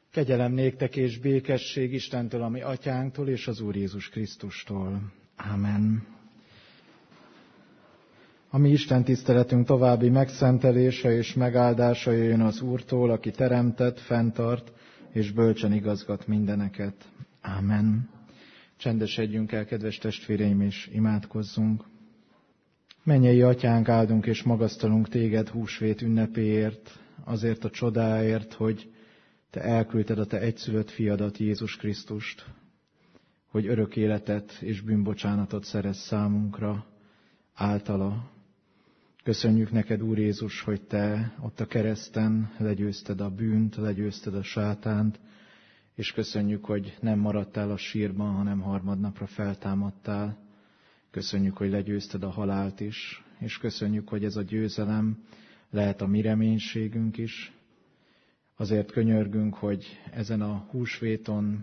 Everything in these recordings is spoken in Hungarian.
Kegyelem néktek és békesség Istentől, a mi atyánktól és az Úr Jézus Krisztustól. Ámen. A mi Isten tiszteletünk további megszentelése és megáldása jöjjön az Úrtól, aki teremtett, fenntart és bölcsen igazgat mindeneket. Ámen. Csendesedjünk el, kedves testvéreim, és imádkozzunk. Mennyei Atyánk, áldunk és magasztalunk Téged húsvét ünnepéért, azért a csodáért, hogy Te elküldted a Te egyszülött fiadat, Jézus Krisztust, hogy örök életet és bűnbocsánatot szerez számunkra általa. Köszönjük neked, Úr Jézus, hogy Te ott a kereszten legyőzted a bűnt, legyőzted a sátánt, és köszönjük, hogy nem maradtál a sírban, hanem harmadnapra feltámadtál. Köszönjük, hogy legyőzted a halált is, és köszönjük, hogy ez a győzelem lehet a mi reménységünk is. Azért könyörgünk, hogy ezen a húsvéton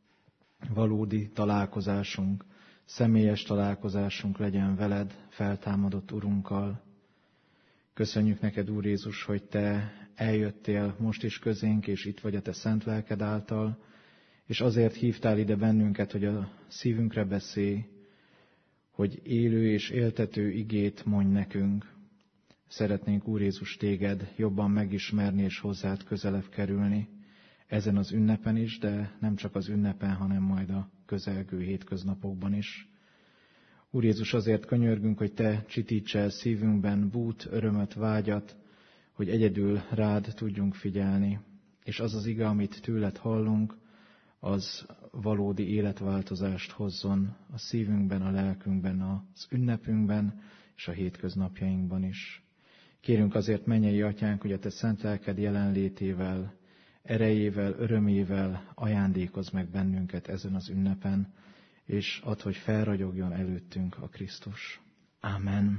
valódi találkozásunk, személyes találkozásunk legyen veled, feltámadott Urunkkal. Köszönjük neked, Úr Jézus, hogy Te eljöttél most is közénk, és itt vagy a Te szent lelked által, és azért hívtál ide bennünket, hogy a szívünkre beszélj, hogy élő és éltető igét mondj nekünk. Szeretnénk, Úr Jézus, Téged jobban megismerni és hozzád közelebb kerülni ezen az ünnepen is, de nem csak az ünnepen, hanem majd a közelgő hétköznapokban is. Úr Jézus, azért könyörgünk, hogy Te csitíts el szívünkben bút, örömöt, vágyat, hogy egyedül rád tudjunk figyelni, és az az ige, amit tőled hallunk, az valódi életváltozást hozzon a szívünkben, a lelkünkben, az ünnepünkben és a hétköznapjainkban is. Kérünk azért, mennyei Atyánk, hogy a Te szent lelked jelenlétével, erejével, örömével ajándékozz meg bennünket ezen az ünnepen, és add, hogy felragyogjon előttünk a Krisztus. Ámen.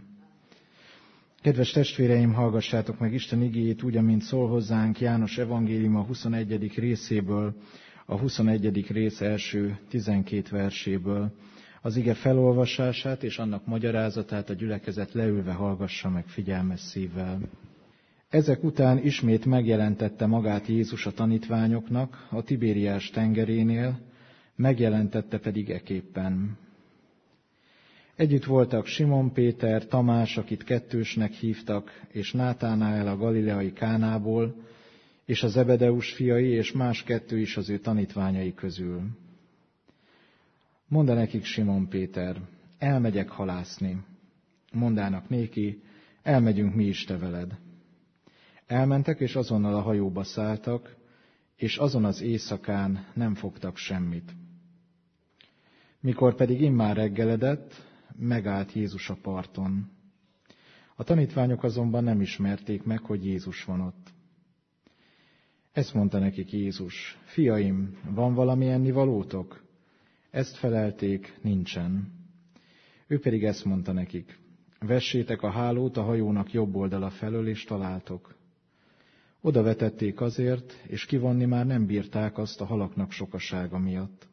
Kedves testvéreim, hallgassátok meg Isten igéjét úgy, amint szól hozzánk János evangéliuma 21. részéből, a 21. rész első 12 verséből. Az ige felolvasását és annak magyarázatát a gyülekezet leülve hallgassa meg figyelmes szívvel. Ezek után ismét megjelentette magát Jézus a tanítványoknak a Tibériás tengerénél, megjelentette pedig eképpen. Együtt voltak Simon Péter, Tamás, akit Kettősnek hívtak, és Nátánael a galileai Kánából, és a Zebedeus fiai, és más kettő is az ő tanítványai közül. Mondta nekik Simon Péter, elmegyek halászni. Mondának néki, elmegyünk mi is te veled. Elmentek, és azonnal a hajóba szálltak, és azon az éjszakán nem fogtak semmit. Mikor pedig immár reggeledett, megállt Jézus a parton. A tanítványok azonban nem ismerték meg, hogy Jézus van ott. Ezt mondta nekik Jézus, fiaim, van valami ennivalótok? Ezt felelték, nincsen. Ő pedig ezt mondta nekik, vessétek a hálót a hajónak jobb oldala felől, és találtok. Oda vetették azért, és kivonni már nem bírták azt a halaknak sokasága miatt.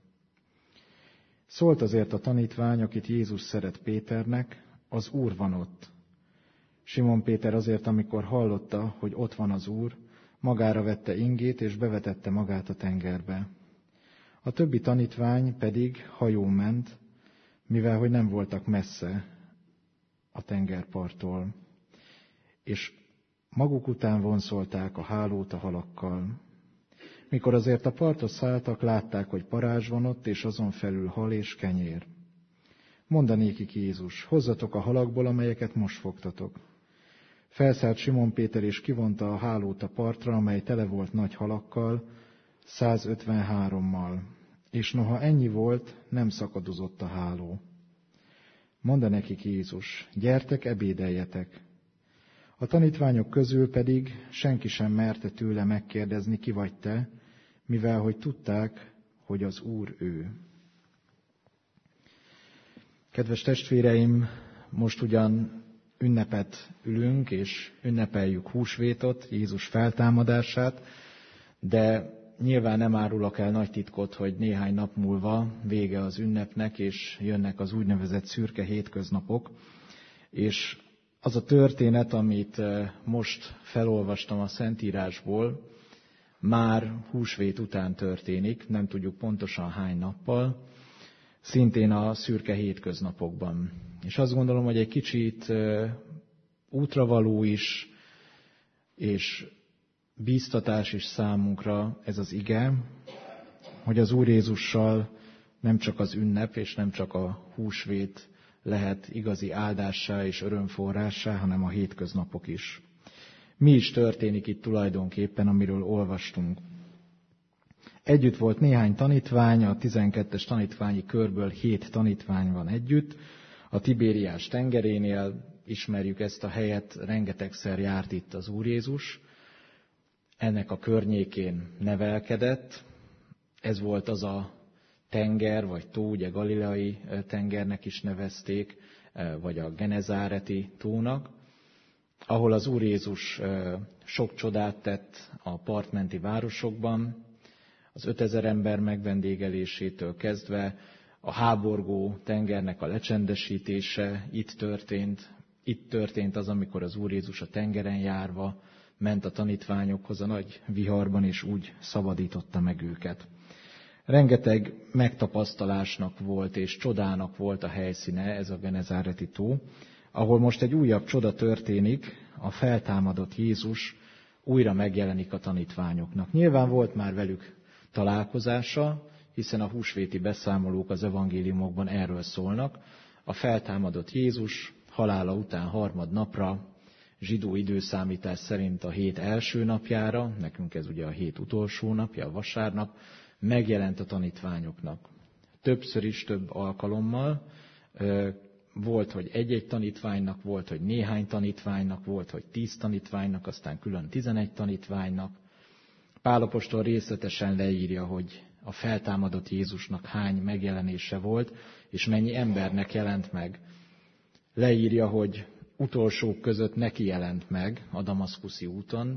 Szólt azért a tanítvány, akit Jézus szeret Péternek, az Úr van ott. Simon Péter azért, amikor hallotta, hogy ott van az Úr, magára vette ingét, és bevetette magát a tengerbe. A többi tanítvány pedig hajón ment, mivel hogy nem voltak messze a tengerparttól, és maguk után vonszolták a hálót a halakkal. Mikor azért a partra szálltak, látták, hogy parázs van ott, és azon felül hal és kenyér. Mondanékik Jézus, hozzatok a halakból, amelyeket most fogtatok. Felszállt Simon Péter, és kivonta a hálót a partra, amely tele volt nagy halakkal, 153-mal. És noha ennyi volt, nem szakadozott a háló. Mondta nekik Jézus, gyertek, ebédeljetek. A tanítványok közül pedig senki sem merte tőle megkérdezni, ki vagy te, mivel hogy tudták, hogy az Úr ő. Kedves testvéreim, most ugyan ünnepet ülünk, és ünnepeljük húsvétot, Jézus feltámadását, de nyilván nem árulok el nagy titkot, hogy néhány nap múlva vége az ünnepnek, és jönnek az úgynevezett szürke hétköznapok, és az a történet, amit most felolvastam a Szentírásból, már húsvét után történik, nem tudjuk pontosan hány nappal, szintén a szürke hétköznapokban. És azt gondolom, hogy egy kicsit útravaló is, és bíztatás is számunkra ez az ige, hogy az Úr Jézussal nem csak az ünnep és nem csak a húsvét lehet igazi áldássá és örömforrássá, hanem a hétköznapok is. Mi is történik itt tulajdonképpen, amiről olvastunk? Együtt volt néhány tanítvány, a 12-es tanítványi körből 7 tanítvány van együtt. A Tibériás tengerénél ismerjük ezt a helyet, rengetegszer járt itt az Úr Jézus. Ennek a környékén nevelkedett. Ez volt az a tenger, vagy tó, ugye Galileai tengernek is nevezték, vagy a Genezáreti tónak, ahol az Úr Jézus sok csodát tett a partmenti városokban, az 5000 ember megvendégelésétől kezdve a háborgó tengernek a lecsendesítése itt történt. Itt történt az, amikor az Úr Jézus a tengeren járva ment a tanítványokhoz a nagy viharban, és úgy szabadította meg őket. Rengeteg megtapasztalásnak volt, és csodának volt a helyszíne, ez a Genezáreti tó, ahol most egy újabb csoda történik, a feltámadott Jézus újra megjelenik a tanítványoknak. Nyilván volt már velük találkozása, hiszen a húsvéti beszámolók az evangéliumokban erről szólnak. A feltámadott Jézus halála után harmadnapra, zsidó időszámítás szerint a hét első napjára, nekünk ez ugye a hét utolsó napja, a vasárnap, megjelent a tanítványoknak. Többször is, több alkalommal. Volt, hogy egy-egy tanítványnak, volt, hogy néhány tanítványnak, volt, hogy 10 tanítványnak, aztán külön 11 tanítványnak. Pál apostol részletesen leírja, hogy a feltámadott Jézusnak hány megjelenése volt, és mennyi embernek jelent meg. Leírja, hogy utolsók között neki jelent meg a damaszkuszi úton,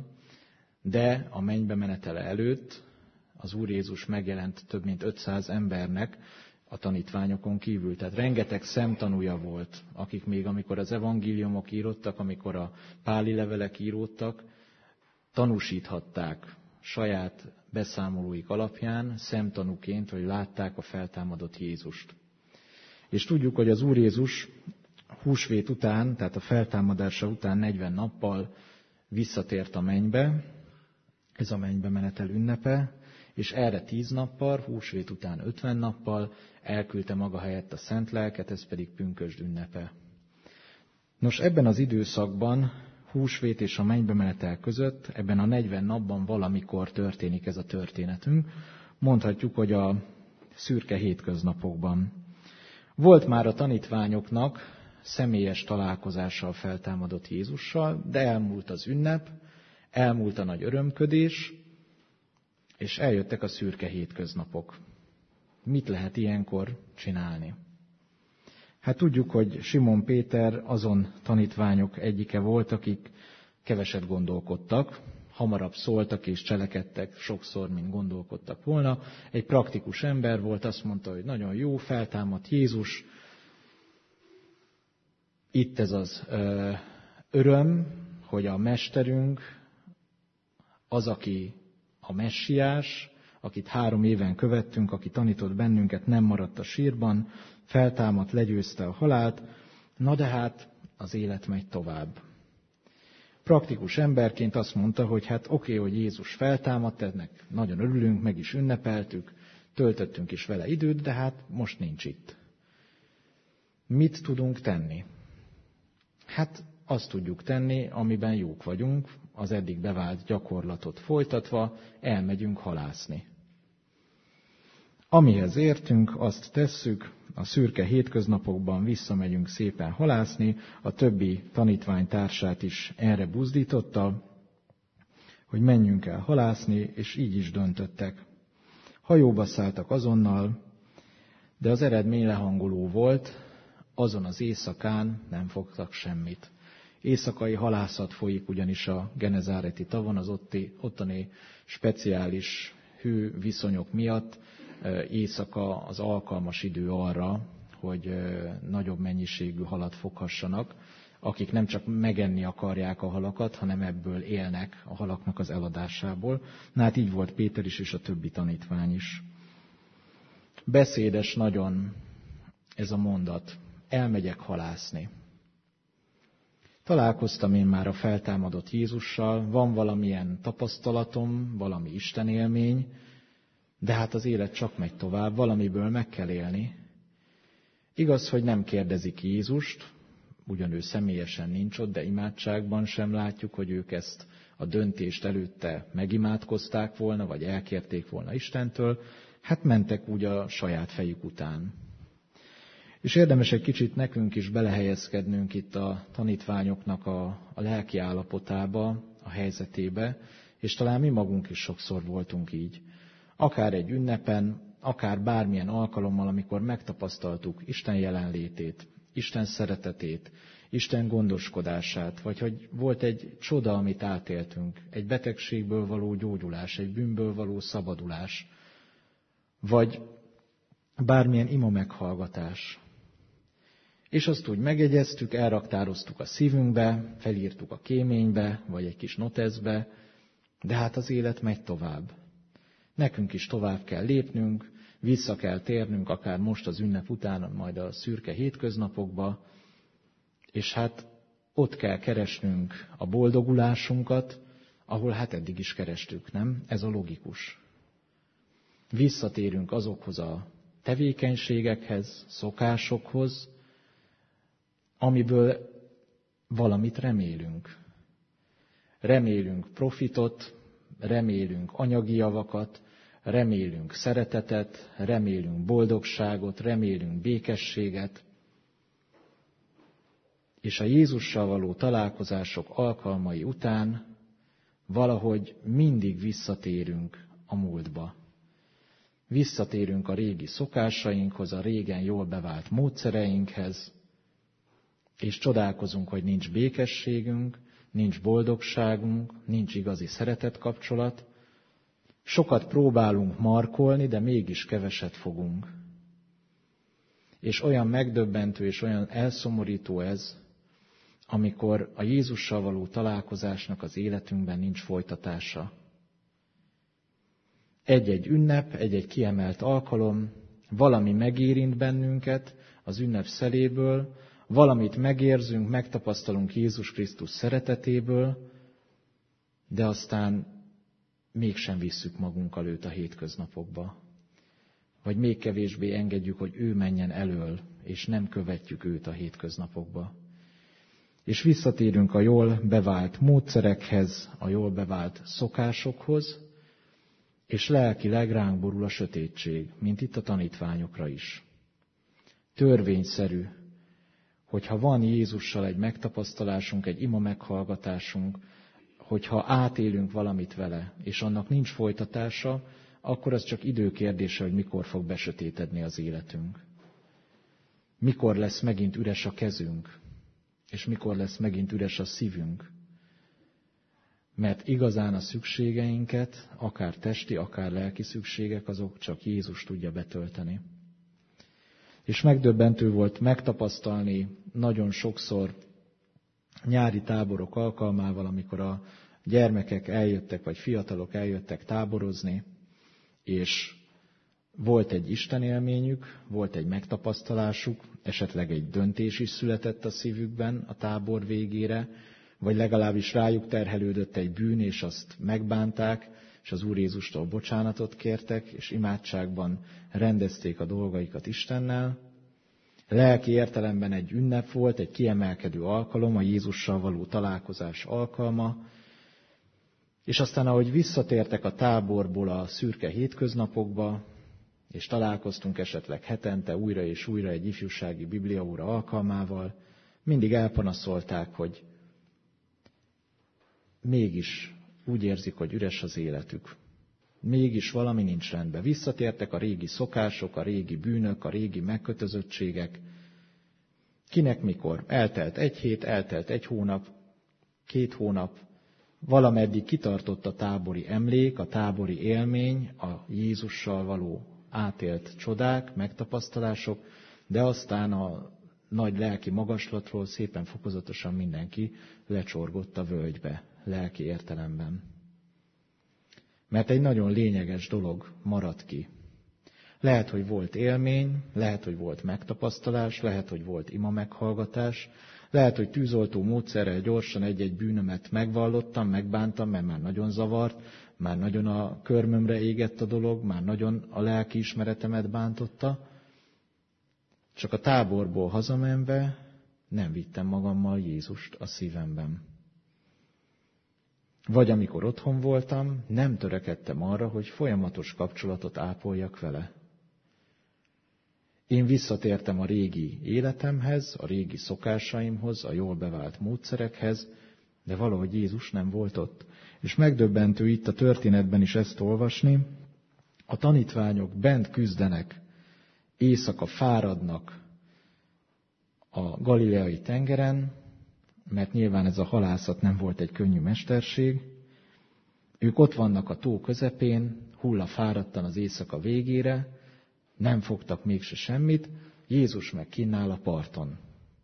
de a mennybe menetele előtt az Úr Jézus megjelent több mint 500 embernek a tanítványokon kívül. Tehát rengeteg szemtanúja volt, akik még amikor az evangéliumok íródtak, amikor a páli levelek íródtak, tanúsíthatták saját beszámolóik alapján, szemtanúként, hogy látták a feltámadott Jézust. És tudjuk, hogy az Úr Jézus húsvét után, tehát a feltámadása után 40 nappal visszatért a mennybe, ez a mennybe menetel ünnepe, és erre 10 nappal, húsvét után 50 nappal elküldte maga helyett a Szent Lelket, ez pedig pünkösd ünnepe. Nos, ebben az időszakban, húsvét és a mennybe menetel között, ebben a 40 napban valamikor történik ez a történetünk, mondhatjuk, hogy a szürke hétköznapokban. Volt már a tanítványoknak személyes találkozással feltámadott Jézussal, de elmúlt az ünnep, elmúlt a nagy örömködés, és eljöttek a szürke hétköznapok. Mit lehet ilyenkor csinálni? Hát tudjuk, hogy Simon Péter azon tanítványok egyike volt, akik keveset gondolkodtak, hamarabb szóltak és cselekedtek sokszor, mint gondolkodtak volna. Egy praktikus ember volt, azt mondta, hogy nagyon jó, feltámadt Jézus. Itt ez az öröm, hogy a mesterünk, az, aki a messiás, akit 3 éven követtünk, aki tanított bennünket, nem maradt a sírban, feltámadt, legyőzte a halált, na de hát az élet megy tovább. Praktikus emberként azt mondta, hogy hát oké, hogy Jézus feltámadt, ennek nagyon örülünk, meg is ünnepeltük, töltöttünk is vele időt, de hát most nincs itt. Mit tudunk tenni? Hát azt tudjuk tenni, amiben jók vagyunk, az eddig bevált gyakorlatot folytatva, elmegyünk halászni. Amihez értünk, azt tesszük, a szürke hétköznapokban visszamegyünk szépen halászni, a többi tanítványtársát is erre buzdította, hogy menjünk el halászni, és így is döntöttek. Hajóba szálltak azonnal, de az eredmény lehangoló volt, azon az éjszakán nem fogtak semmit. Éjszakai halászat folyik ugyanis a Genezáreti tavon, az ottani speciális hőviszonyok miatt. Éjszaka az alkalmas idő arra, hogy nagyobb mennyiségű halat foghassanak. akik nem csak megenni akarják a halakat, hanem ebből élnek a halaknak az eladásából. Na hát így volt Péter is, és a többi tanítvány is. Beszédes nagyon ez a mondat. Elmegyek halászni. Találkoztam én már a feltámadott Jézussal, van valamilyen tapasztalatom, valami Isten élmény, de hát az élet csak megy tovább, valamiből meg kell élni. Igaz, hogy nem kérdezik Jézust, ugyan ő személyesen nincs ott, de imádságban sem látjuk, hogy ők ezt a döntést előtte megimádkozták volna, vagy elkérték volna Istentől, hát mentek úgy a saját fejük után. És érdemes egy kicsit nekünk is belehelyezkednünk itt a tanítványoknak a lelki állapotába, a helyzetébe, és talán mi magunk is sokszor voltunk így. Akár egy ünnepen, akár bármilyen alkalommal, amikor megtapasztaltuk Isten jelenlétét, Isten szeretetét, Isten gondoskodását, vagy hogy volt egy csoda, amit átéltünk, egy betegségből való gyógyulás, egy bűnből való szabadulás, vagy bármilyen ima meghallgatás. És azt úgy megjegyeztük, elraktároztuk a szívünkbe, felírtuk a kéménybe, vagy egy kis noteszbe, de hát az élet megy tovább. Nekünk is tovább kell lépnünk, vissza kell térnünk, akár most az ünnep után, majd a szürke hétköznapokba, és hát ott kell keresnünk a boldogulásunkat, ahol hát eddig is kerestük, nem? Ez a logikus. Visszatérünk azokhoz a tevékenységekhez, szokásokhoz, amiből valamit remélünk. Remélünk profitot, remélünk anyagi javakat, remélünk szeretetet, remélünk boldogságot, remélünk békességet, és a Jézussal való találkozások alkalmai után valahogy mindig visszatérünk a múltba. Visszatérünk a régi szokásainkhoz, a régen jól bevált módszereinkhez, és csodálkozunk, hogy nincs békességünk, nincs boldogságunk, nincs igazi szeretetkapcsolat. Sokat próbálunk markolni, de mégis keveset fogunk. És olyan megdöbbentő és olyan elszomorító ez, amikor a Jézussal való találkozásnak az életünkben nincs folytatása. Egy-egy ünnep, egy-egy kiemelt alkalom, valami megérint bennünket az ünnep szeléből, valamit megérzünk, megtapasztalunk Jézus Krisztus szeretetéből, de aztán mégsem visszük magunkkal őt a hétköznapokba. Vagy még kevésbé engedjük, hogy ő menjen elől, és nem követjük őt a hétköznapokba. És visszatérünk a jól bevált módszerekhez, a jól bevált szokásokhoz, és lelkileg ránk borul a sötétség, mint itt a tanítványokra is. Törvényszerű, hogyha van Jézussal egy megtapasztalásunk, egy ima meghallgatásunk, hogyha átélünk valamit vele, és annak nincs folytatása, akkor az csak időkérdése, hogy mikor fog besötétedni az életünk. Mikor lesz megint üres a kezünk, és mikor lesz megint üres a szívünk. Mert igazán a szükségeinket, akár testi, akár lelki szükségek, azok csak Jézus tudja betölteni. És megdöbbentő volt megtapasztalni nagyon sokszor nyári táborok alkalmával, amikor a gyermekek eljöttek, vagy fiatalok eljöttek táborozni, és volt egy istenélményük, volt egy megtapasztalásuk, esetleg egy döntés is született a szívükben a tábor végére, vagy legalábbis rájuk terhelődött egy bűn, és azt megbánták, és az Úr Jézustól bocsánatot kértek, és imádságban rendezték a dolgaikat Istennel. Lelki értelemben egy ünnep volt, egy kiemelkedő alkalom, a Jézussal való találkozás alkalma, és aztán, ahogy visszatértek a táborból a szürke hétköznapokba, és találkoztunk esetleg hetente újra és újra egy ifjúsági bibliaóra alkalmával, mindig elpanaszolták, hogy mégis úgy érzik, hogy üres az életük. Mégis valami nincs rendben. Visszatértek a régi szokások, a régi bűnök, a régi megkötözöttségek. Kinek mikor? Eltelt egy hét, eltelt egy hónap, 2 hónap, valameddig kitartott a tábori emlék, a tábori élmény, a Jézussal való átélt csodák, megtapasztalások, de aztán az nagy lelki magaslatról szépen fokozatosan mindenki lecsorgott a völgybe, lelki értelemben. Mert egy nagyon lényeges dolog maradt ki. Lehet, hogy volt élmény, lehet, hogy volt megtapasztalás, lehet, hogy volt ima meghallgatás, lehet, hogy tűzoltó módszerrel gyorsan egy-egy bűnömet megvallottam, megbántam, mert már nagyon zavart, már nagyon a körmömre égett a dolog, már nagyon a lelki ismeretemet bántotta. Csak a táborból hazamenve nem vittem magammal Jézust a szívemben. Vagy amikor otthon voltam, nem törekedtem arra, hogy folyamatos kapcsolatot ápoljak vele. Én visszatértem a régi életemhez, a régi szokásaimhoz, a jól bevált módszerekhez, de valahogy Jézus nem volt ott. És megdöbbentő itt a történetben is ezt olvasni. A tanítványok bent küzdenek, éjszaka fáradnak a galileai tengeren, mert nyilván ez a halászat nem volt egy könnyű mesterség. Ők ott vannak a tó közepén, hullafáradtan az éjszaka végére, nem fogtak mégse semmit, Jézus meg kinn áll a parton.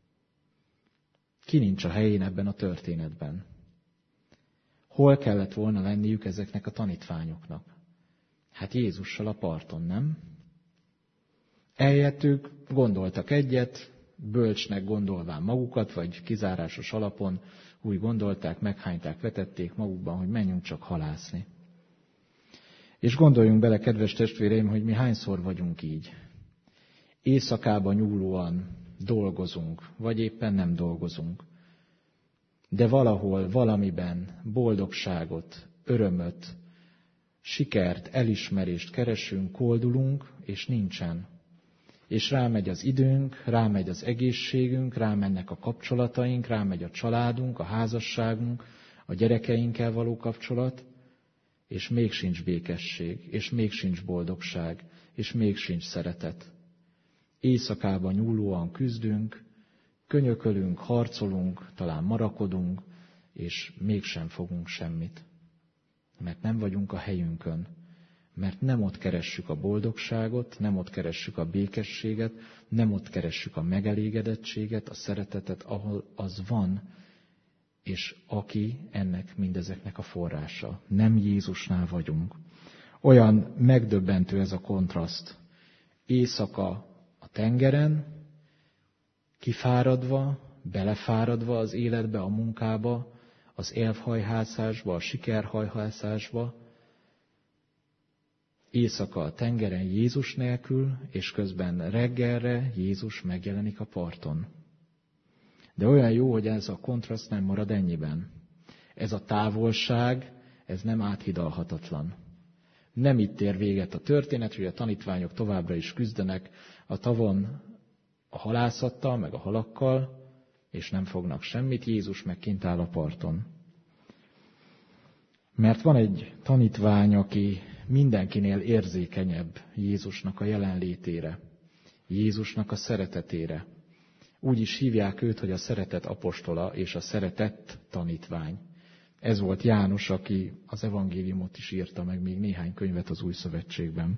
Ki nincs a helyén ebben a történetben? Hol kellett volna lenniük ezeknek a tanítványoknak? Hát Jézussal a parton, nem? Ehelyett ők gondoltak egyet, bölcsnek gondolván magukat, vagy kizárásos alapon úgy gondolták, meghányták, vetették magukban, hogy menjünk csak halászni. És gondoljunk bele, kedves testvéreim, hogy mi hányszor vagyunk így. Éjszakába nyúlóan dolgozunk, vagy éppen nem dolgozunk. De valahol, valamiben boldogságot, örömöt, sikert, elismerést keresünk, koldulunk, és nincsen. És rámegy az időnk, rámegy az egészségünk, rámennek a kapcsolataink, rámegy a családunk, a házasságunk, a gyerekeinkkel való kapcsolat, és még sincs békesség, és még sincs boldogság, és még sincs szeretet. Éjszakában nyúlóan küzdünk, könyökölünk, harcolunk, talán marakodunk, és mégsem fogunk semmit. Mert nem vagyunk a helyünkön. Mert nem ott keressük a boldogságot, nem ott keressük a békességet, nem ott keressük a megelégedettséget, a szeretetet, ahol az van, és aki ennek mindezeknek a forrása. Nem Jézusnál vagyunk. Olyan megdöbbentő ez a kontraszt. Éjszaka a tengeren, kifáradva, belefáradva az életbe, a munkába, az élvhajhászásba, a sikerhajhászásba, éjszaka a tengeren Jézus nélkül, és közben reggelre Jézus megjelenik a parton. De olyan jó, hogy ez a kontraszt nem marad ennyiben. Ez a távolság, ez nem áthidalhatatlan. Nem itt ér véget a történet, hogy a tanítványok továbbra is küzdenek a tavon a halászattal, meg a halakkal, és nem fognak semmit, Jézus meg kint áll a parton. Mert van egy tanítvány, aki mindenkinél érzékenyebb Jézusnak a jelenlétére, Jézusnak a szeretetére. Úgy is hívják őt, hogy a szeretet apostola és a szeretett tanítvány. Ez volt János, aki az evangéliumot is írta, meg még néhány könyvet az Új Szövetségben.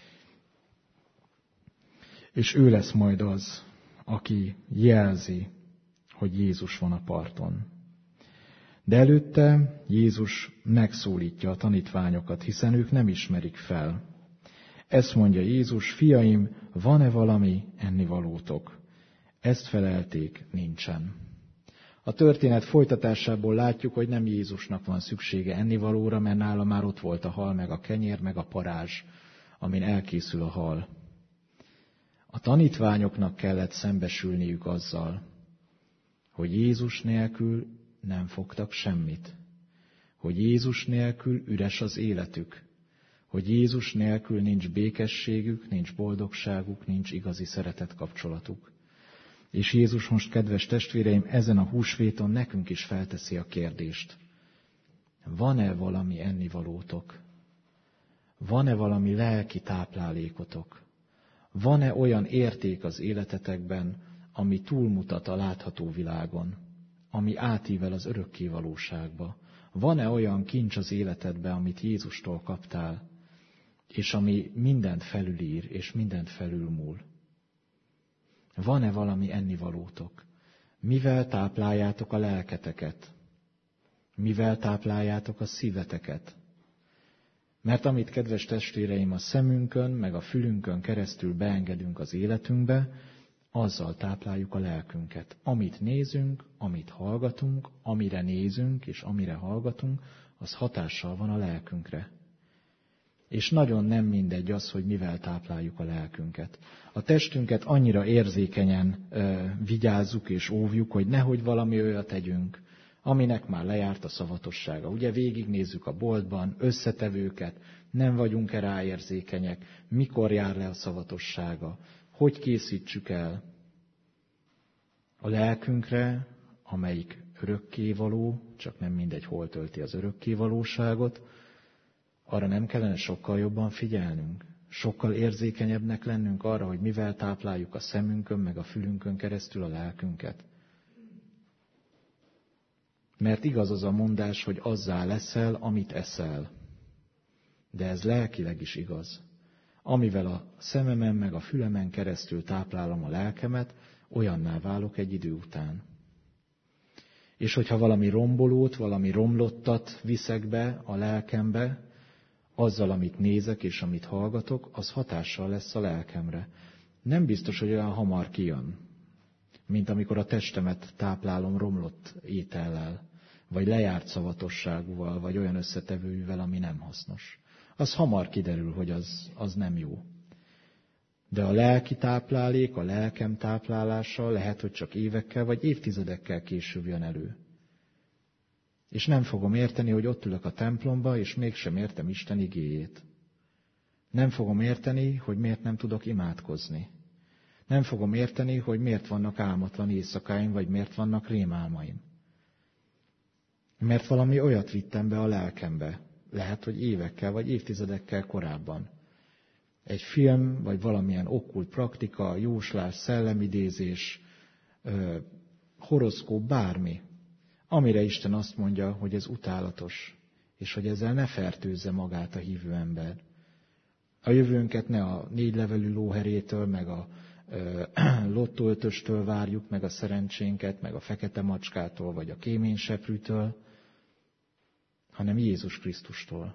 És ő lesz majd az, aki jelzi, hogy Jézus van a parton. De előtte Jézus megszólítja a tanítványokat, hiszen ők nem ismerik fel. Ezt mondja Jézus: fiaim, van-e valami ennivalótok? Ezt felelték, nincsen. A történet folytatásából látjuk, hogy nem Jézusnak van szüksége ennivalóra, mert nála már ott volt a hal, meg a kenyér, meg a parázs, amin elkészül a hal. A tanítványoknak kellett szembesülniük azzal, hogy Jézus nélkül nem fogtak semmit, hogy Jézus nélkül üres az életük, hogy Jézus nélkül nincs békességük, nincs boldogságuk, nincs igazi szeretetkapcsolatuk. És Jézus most, kedves testvéreim, ezen a húsvéton nekünk is felteszi a kérdést. Van-e valami ennivalótok? Van-e valami lelki táplálékotok? Van-e olyan érték az életetekben, ami túlmutat a látható világon, ami átível az örökké valóságba? Van-e olyan kincs az életedben, amit Jézustól kaptál, és ami mindent felülír, és mindent felülmúl? Van-e valami ennivalótok? Mivel tápláljátok a lelketeket? Mivel tápláljátok a szíveteket? Mert amit, kedves testvéreim, a szemünkön, meg a fülünkön keresztül beengedünk az életünkbe, azzal tápláljuk a lelkünket. Amit nézünk, amit hallgatunk, amire nézünk és amire hallgatunk, az hatással van a lelkünkre. És nagyon nem mindegy az, hogy mivel tápláljuk a lelkünket. A testünket annyira érzékenyen vigyázzuk és óvjuk, hogy nehogy valami olyat tegyünk, aminek már lejárt a szavatossága. Ugye végignézzük a boltban összetevőket, nem vagyunk-e ráérzékenyek, mikor jár le a szavatossága, hogy készítsük el a lelkünkre, amelyik örökkévaló, csak nem mindegy, hol tölti az örökkévalóságot, arra nem kellene sokkal jobban figyelnünk, sokkal érzékenyebbnek lennünk arra, hogy mivel tápláljuk a szemünkön, meg a fülünkön keresztül a lelkünket. Mert igaz az a mondás, hogy azzá leszel, amit eszel. De ez lelkileg is igaz. Amivel a szememen meg a fülemen keresztül táplálom a lelkemet, olyanná válok egy idő után. És hogyha valami rombolót, valami romlottat viszek be a lelkembe, azzal, amit nézek és amit hallgatok, az hatással lesz a lelkemre. Nem biztos, hogy olyan hamar kijön, mint amikor a testemet táplálom romlott étellel, vagy lejárt szavatosságúval, vagy olyan összetevővel, ami nem hasznos. Az hamar kiderül, hogy az nem jó. De a lelki táplálék, a lelkem táplálása lehet, hogy csak évekkel vagy évtizedekkel később jön elő. És nem fogom érteni, hogy ott ülök a templomba, és mégsem értem Isten igéjét. Nem fogom érteni, hogy miért nem tudok imádkozni. Nem fogom érteni, hogy miért vannak álmatlan éjszakáim, vagy miért vannak rémálmaim. Mert valami olyat vittem be a lelkembe. Lehet, hogy évekkel, vagy évtizedekkel korábban. Egy film, vagy valamilyen okkult praktika, jóslás, szellemidézés, horoszkóp, bármi, amire Isten azt mondja, hogy ez utálatos, és hogy ezzel ne fertőzze magát a hívő ember. A jövőnket ne a 4 levelű lóherétől, meg a lottóötöstől várjuk, meg a szerencsénket, meg a fekete macskától, vagy a kéményseprűtől, hanem Jézus Krisztustól.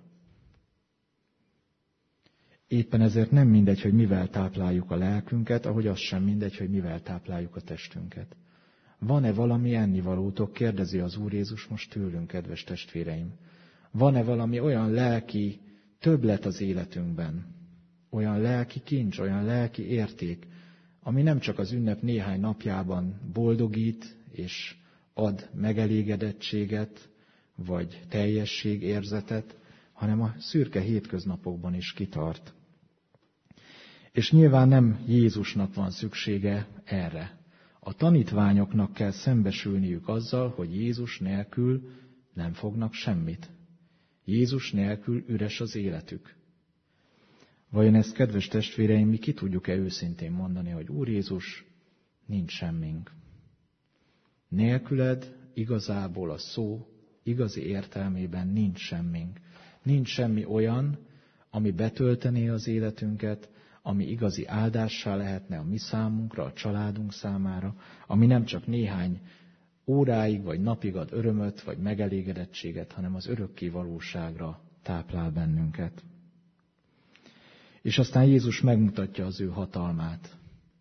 Éppen ezért nem mindegy, hogy mivel tápláljuk a lelkünket, ahogy az sem mindegy, hogy mivel tápláljuk a testünket. Van-e valami ennivalótok? Kérdezi az Úr Jézus most tőlünk, kedves testvéreim. Van-e valami olyan lelki többlet az életünkben? Olyan lelki kincs, olyan lelki érték, ami nem csak az ünnep néhány napjában boldogít és ad megelégedettséget, vagy teljességérzetet, hanem a szürke hétköznapokban is kitart. És nyilván nem Jézusnak van szüksége erre. A tanítványoknak kell szembesülniük azzal, hogy Jézus nélkül nem fognak semmit. Jézus nélkül üres az életük. Vajon ezt, kedves testvéreim, mi ki tudjuk-e őszintén mondani, hogy Úr Jézus, nincs semmink. Nélküled igazából a szó igazi értelmében nincs semmink. Nincs semmi olyan, ami betöltené az életünket, ami igazi áldássá lehetne a mi számunkra, a családunk számára, ami nem csak néhány óráig vagy napig ad örömöt vagy megelégedettséget, hanem az örökké valóságra táplál bennünket. És aztán Jézus megmutatja az ő hatalmát.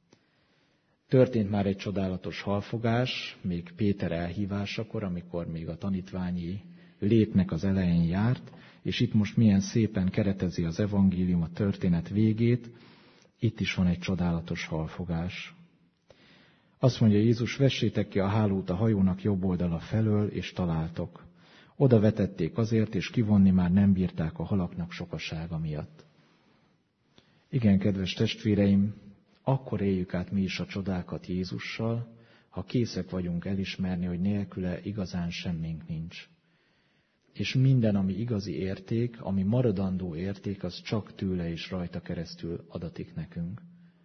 Történt már egy csodálatos halfogás, még Péter elhívásakor, amikor még a tanítványi létnek az elején járt, és itt most milyen szépen keretezi az evangélium a történet végét, itt is van egy csodálatos halfogás. Azt mondja Jézus, vessétek ki a hálót a hajónak jobb oldala felől, és találtok. Oda vetették azért, és kivonni már nem bírták a halaknak sokasága miatt. Igen, kedves testvéreim, akkor éljük át mi is a csodákat Jézussal, ha készek vagyunk elismerni, hogy nélküle igazán semmink nincs. És minden, ami igazi érték, ami maradandó érték, az csak tőle és rajta keresztül adatik nekünk.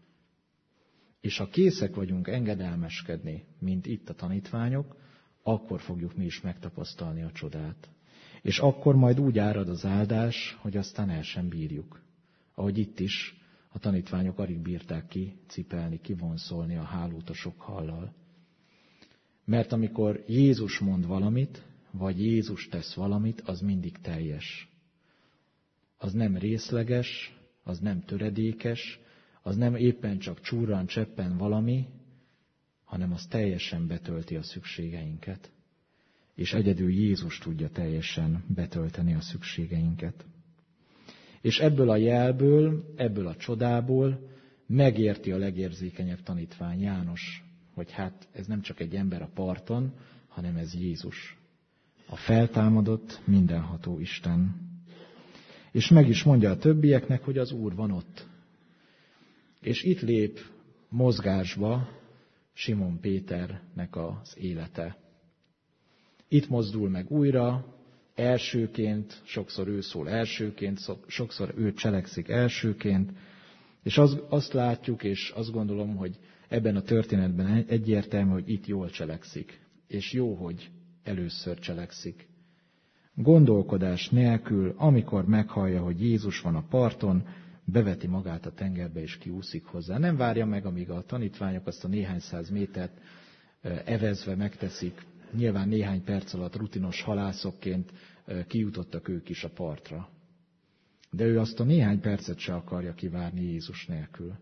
És ha készek vagyunk engedelmeskedni, mint itt a tanítványok, akkor fogjuk mi is megtapasztalni a csodát. És akkor majd úgy árad az áldás, hogy aztán el sem bírjuk. Ahogy itt is A tanítványok alig bírták kicipelni, kivonszolni a hálót a sok hallal. Mert amikor Jézus mond valamit, vagy Jézus tesz valamit, az mindig teljes. Az nem részleges, az nem töredékes, az nem éppen csak csúrran cseppen valami, hanem az teljesen betölti a szükségeinket. És egyedül Jézus tudja teljesen betölteni a szükségeinket. És ebből a jelből, ebből a csodából megérti a legérzékenyebb tanítvány, János, hogy hát ez nem csak egy ember a parton, hanem ez Jézus, a feltámadott, mindenható Isten. És meg is mondja a többieknek, hogy az Úr van ott. És itt lép mozgásba Simon Péternek az élete. Itt mozdul meg újra, elsőként, sokszor ő szól elsőként, sokszor ő cselekszik elsőként, és azt látjuk, és azt gondolom, hogy ebben a történetben egyértelmű, hogy itt jól cselekszik, és jó, hogy először cselekszik. Gondolkodás nélkül, amikor meghallja, hogy Jézus van a parton, beveti magát a tengerbe és kiúszik hozzá. Nem várja meg, amíg a tanítványok azt a néhány száz métert evezve megteszik. Nyilván néhány perc alatt rutinos halászokként kijutottak ők is a partra. De ő azt a néhány percet se akarja kivárni Jézus nélkül.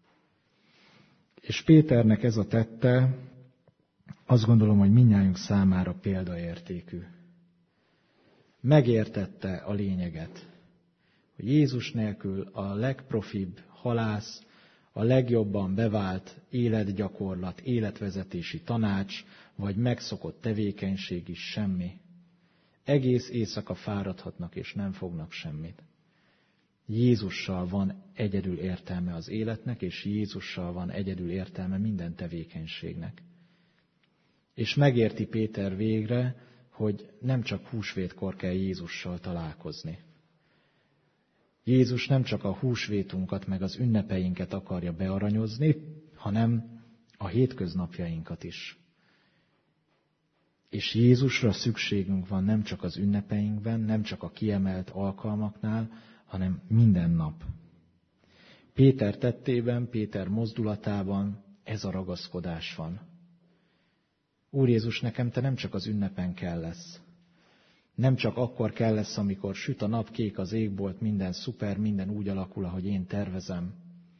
És Péternek ez a tette, azt gondolom, hogy mindnyájunk számára példaértékű. Megértette a lényeget, hogy Jézus nélkül a legprofibb halász, a legjobban bevált életgyakorlat, életvezetési tanács, vagy megszokott tevékenység is semmi. Egész éjszaka fáradhatnak, és nem fognak semmit. Jézussal van egyedül értelme az életnek, és Jézussal van egyedül értelme minden tevékenységnek. És megérti Péter végre, hogy nem csak húsvétkor kell Jézussal találkozni. Jézus nem csak a húsvétunkat meg az ünnepeinket akarja bearanyozni, hanem a hétköznapjainkat is. És Jézusra szükségünk van nem csak az ünnepeinkben, nem csak a kiemelt alkalmaknál, hanem minden nap. Péter tettében, Péter mozdulatában ez a ragaszkodás van. Úr Jézus, nekem te nem csak az ünnepen kell lesz. Nem csak akkor kell lesz, amikor süt a nap, kék az égbolt, minden szuper, minden úgy alakul, ahogy én tervezem.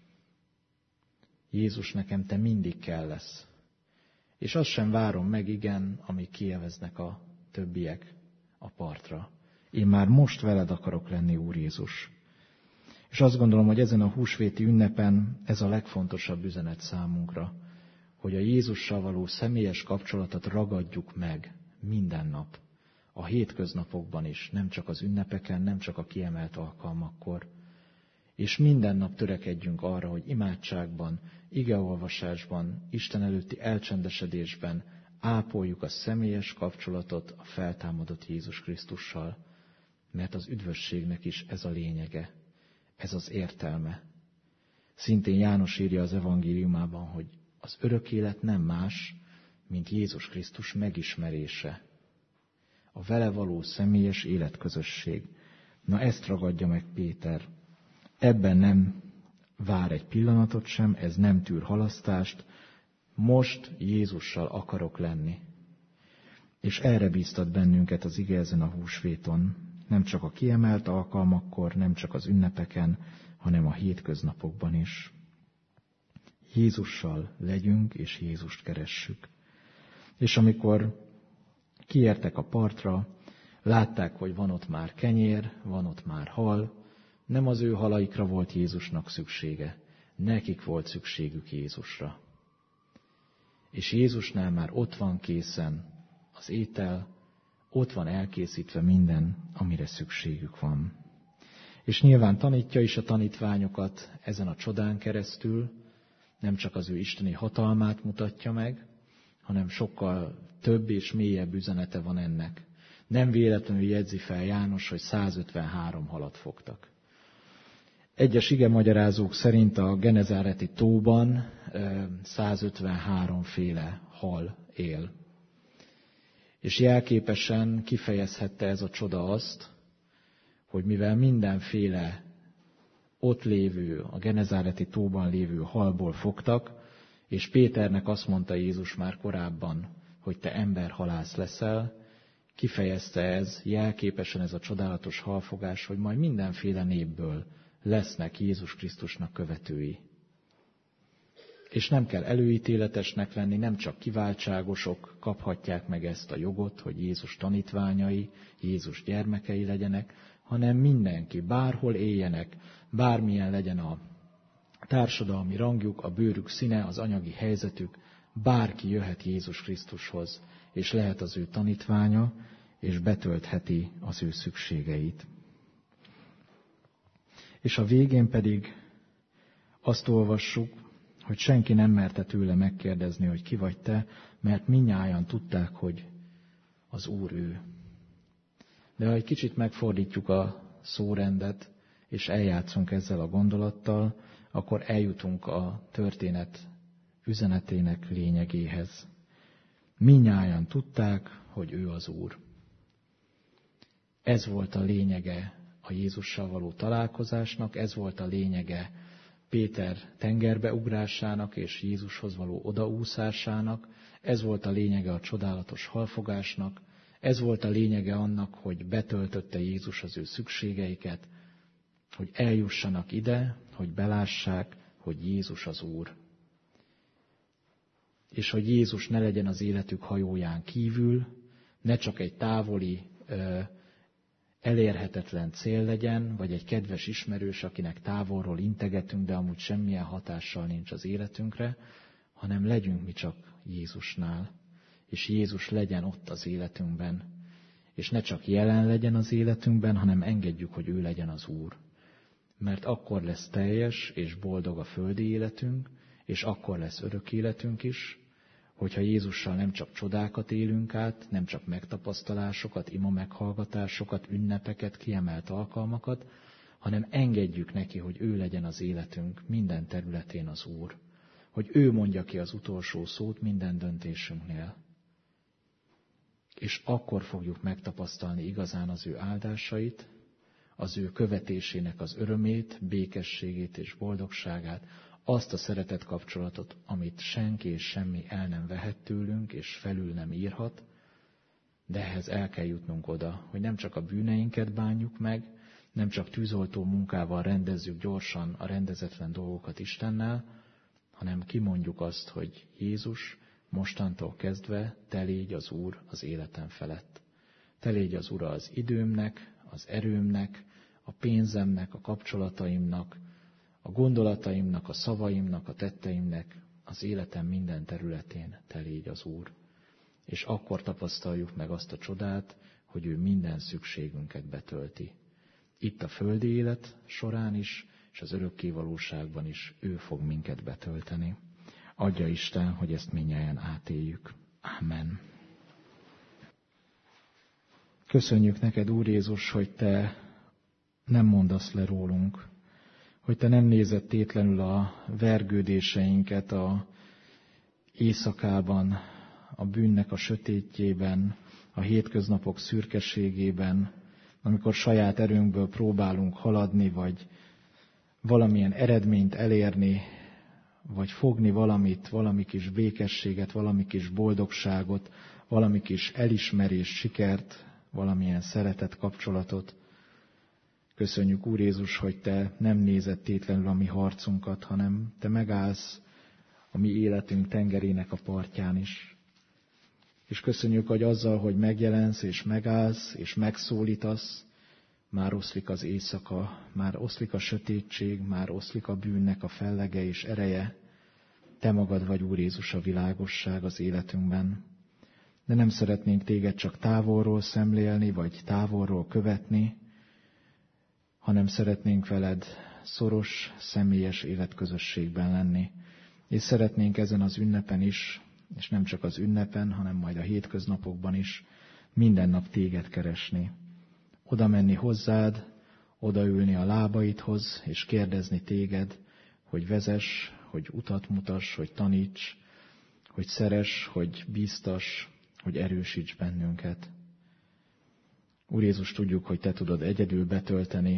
Jézus, nekem te mindig kell lesz. És azt sem várom meg, igen, amíg kieveznek a többiek a partra. Én már most veled akarok lenni, Úr Jézus. És azt gondolom, hogy ezen a húsvéti ünnepen ez a legfontosabb üzenet számunkra, hogy a Jézussal való személyes kapcsolatot ragadjuk meg minden nap, a hétköznapokban is, nem csak az ünnepeken, nem csak a kiemelt alkalmakkor. És minden nap törekedjünk arra, hogy imádságban, igeolvasásban, Isten előtti elcsendesedésben ápoljuk a személyes kapcsolatot a feltámadott Jézus Krisztussal, mert az üdvösségnek is ez a lényege, ez az értelme. Szintén János írja az evangéliumában, hogy az örök élet nem más, mint Jézus Krisztus megismerése. A vele való személyes életközösség. Na ezt ragadja meg Péter. Ebben nem vár egy pillanatot sem, ez nem tűr halasztást. Most Jézussal akarok lenni. És erre bíztat bennünket az ige ezen a húsvéton. Nem csak a kiemelt alkalmakkor, nem csak az ünnepeken, hanem a hétköznapokban is. Jézussal legyünk, és Jézust keressük. És amikor kiértek a partra, látták, hogy van ott már kenyér, van ott már hal, nem az ő halaikra volt Jézusnak szüksége, nekik volt szükségük Jézusra. És Jézusnál már ott van készen az étel, ott van elkészítve minden, amire szükségük van. És nyilván tanítja is a tanítványokat ezen a csodán keresztül, nem csak az ő isteni hatalmát mutatja meg, hanem sokkal több és mélyebb üzenete van ennek. Nem véletlenül jegyzi fel János, hogy 153 halat fogtak. Egyes igemagyarázók szerint a Genezáreti tóban 153 féle hal él. És jelképesen kifejezhette ez a csoda azt, hogy mivel mindenféle ott lévő, a Genezáreti tóban lévő halból fogtak, és Péternek azt mondta Jézus már korábban, hogy te emberhalász leszel, kifejezte ez, jelképesen ez a csodálatos halfogás, hogy majd mindenféle népből lesznek Jézus Krisztusnak követői. És nem kell előítéletesnek lenni, nem csak kiváltságosok kaphatják meg ezt a jogot, hogy Jézus tanítványai, Jézus gyermekei legyenek, hanem mindenki, bárhol éljenek, bármilyen legyen a társadalmi rangjuk, a bőrük színe, az anyagi helyzetük, bárki jöhet Jézus Krisztushoz, és lehet az ő tanítványa, és betöltheti az ő szükségeit. És a végén pedig azt olvassuk, hogy senki nem merte tőle megkérdezni, hogy ki vagy te, mert mindnyájan tudták, hogy az Úr ő. De ha egy kicsit megfordítjuk a szórendet, és eljátszunk ezzel a gondolattal, akkor eljutunk a történet üzenetének lényegéhez. Mindnyájan tudták, hogy ő az Úr. Ez volt a lényege a Jézussal való találkozásnak, ez volt a lényege Péter tengerbe ugrásának és Jézushoz való odaúszásának, ez volt a lényege a csodálatos halfogásnak, ez volt a lényege annak, hogy betöltötte Jézus az ő szükségeiket, hogy eljussanak ide, hogy belássák, hogy Jézus az Úr. És hogy Jézus ne legyen az életük hajóján kívül, ne csak egy távoli, elérhetetlen cél legyen, vagy egy kedves ismerős, akinek távolról integetünk, de amúgy semmilyen hatással nincs az életünkre, hanem legyünk mi csak Jézusnál, és Jézus legyen ott az életünkben. És ne csak jelen legyen az életünkben, hanem engedjük, hogy ő legyen az Úr. Mert akkor lesz teljes és boldog a földi életünk, és akkor lesz örök életünk is, hogyha Jézussal nem csak csodákat élünk át, nem csak megtapasztalásokat, ima meghallgatásokat, ünnepeket, kiemelt alkalmakat, hanem engedjük neki, hogy ő legyen az életünk minden területén az Úr. Hogy ő mondja ki az utolsó szót minden döntésünknél. És akkor fogjuk megtapasztalni igazán az ő áldásait, az ő követésének az örömét, békességét és boldogságát, azt a szeretet kapcsolatot, amit senki és semmi el nem vehet tőlünk, és felül nem írhat, de ehhez el kell jutnunk oda, hogy nem csak a bűneinket bánjuk meg, nem csak tűzoltó munkával rendezzük gyorsan a rendezetlen dolgokat Istennel, hanem kimondjuk azt, hogy Jézus, mostantól kezdve te légy az Úr az életem felett. Te légy az Ura az időmnek, az erőmnek, a pénzemnek, a kapcsolataimnak, a gondolataimnak, a szavaimnak, a tetteimnek, az életem minden területén te légy az Úr. És akkor tapasztaljuk meg azt a csodát, hogy ő minden szükségünket betölti. Itt a földi élet során is, és az örökké valóságban is ő fog minket betölteni. Adja Isten, hogy ezt mindnyájan átéljük. Amen. Köszönjük neked, Úr Jézus, hogy te nem mondasz le rólunk, hogy te nem nézed tétlenül a vergődéseinket a éjszakában, a bűnnek a sötétjében, a hétköznapok szürkeségében, amikor saját erőnkből próbálunk haladni, vagy valamilyen eredményt elérni, vagy fogni valamit, valami kis békességet, valami kis boldogságot, valami kis elismerés, sikert, valamilyen szeretet kapcsolatot. Köszönjük, Úr Jézus, hogy te nem nézed tétlenül a mi harcunkat, hanem te megállsz a mi életünk tengerének a partján is. És köszönjük, hogy azzal, hogy megjelensz és megállsz és megszólítasz, már oszlik az éjszaka, már oszlik a sötétség, már oszlik a bűnnek a fellege és ereje. Te magad vagy, Úr Jézus, a világosság az életünkben. De nem szeretnénk téged csak távolról szemlélni, vagy távolról követni, hanem szeretnénk veled szoros, személyes életközösségben lenni. És szeretnénk ezen az ünnepen is, és nem csak az ünnepen, hanem majd a hétköznapokban is minden nap téged keresni. Oda menni hozzád, odaülni a lábaidhoz, és kérdezni téged, hogy vezess, hogy utat mutass, hogy taníts, hogy szeress, hogy bíztass, hogy erősíts bennünket. Úr Jézus, tudjuk, hogy te tudod egyedül betölteni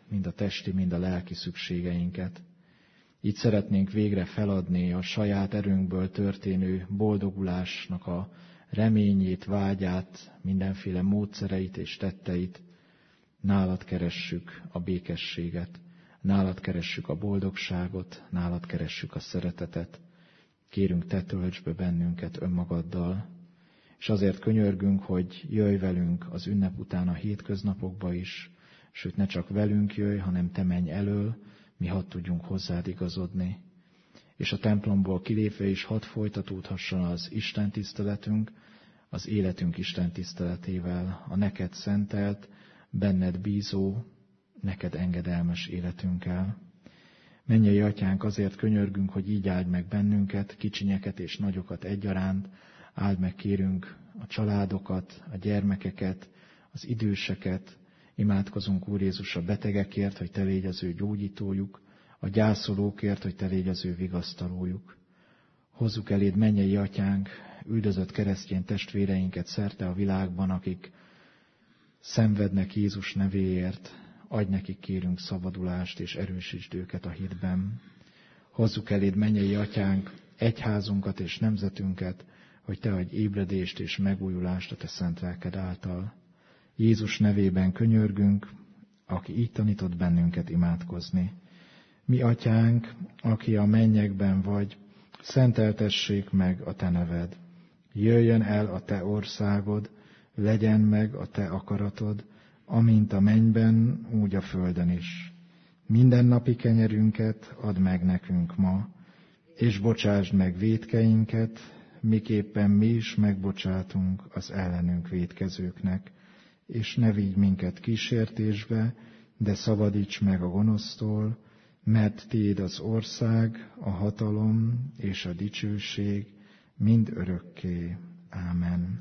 mind a testi, mind a lelki szükségeinket. Így szeretnénk végre feladni a saját erőnkből történő boldogulásnak a reményét, vágyát, mindenféle módszereit és tetteit. Nálad keressük a békességet, nálad keressük a boldogságot, nálad keressük a szeretetet. Kérünk, te töltsd be bennünket önmagaddal, és azért könyörgünk, hogy jöjj velünk az ünnep után a hétköznapokba is, sőt ne csak velünk jöjj, hanem te menj elől, mi hadd tudjunk hozzád igazodni. És a templomból kilépve is hadd folytatódhasson az Isten tiszteletünk, az életünk Isten tiszteletével, a neked szentelt, benned bízó, neked engedelmes életünkkel. Mennyei Atyánk, azért könyörgünk, hogy így áld meg bennünket, kicsinyeket és nagyokat egyaránt, áld meg, kérünk, a családokat, a gyermekeket, az időseket, imádkozunk, Úr Jézus, a betegekért, hogy te légy az ő gyógyítójuk, a gyászolókért, hogy te légy az ő vigasztalójuk. Hozzuk eléd, mennyei Atyánk, üldözött keresztény testvéreinket szerte a világban, akik szenvednek Jézus nevéért, adj nekik, kérünk, szabadulást, és erősítsd őket a hitben. Hozzuk eléd, mennyei Atyánk, egyházunkat és nemzetünket, hogy te adj ébredést és megújulást a te szent lelked által. Jézus nevében könyörgünk, aki így tanított bennünket imádkozni. Mi Atyánk, aki a mennyekben vagy, szenteltessék meg a te neved. Jöjjön el a te országod, legyen meg a te akaratod, amint a mennyben, úgy a földön is. Mindennapi kenyerünket add meg nekünk ma, és bocsásd meg vétkeinket, miképpen mi is megbocsátunk az ellenünk vétkezőknek, és ne vigy minket kísértésbe, de szabadíts meg a gonosztól, mert tiéd az ország, a hatalom és a dicsőség mind örökké. Ámen.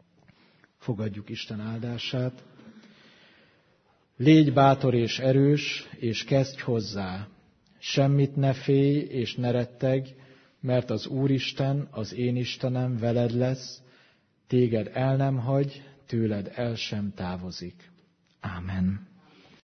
Fogadjuk Isten áldását. Légy bátor és erős, és kezdj hozzá. Semmit ne félj és ne retteg, mert az Úristen, az én Istenem veled lesz, téged el nem hagy, tőled el sem távozik. Ámen.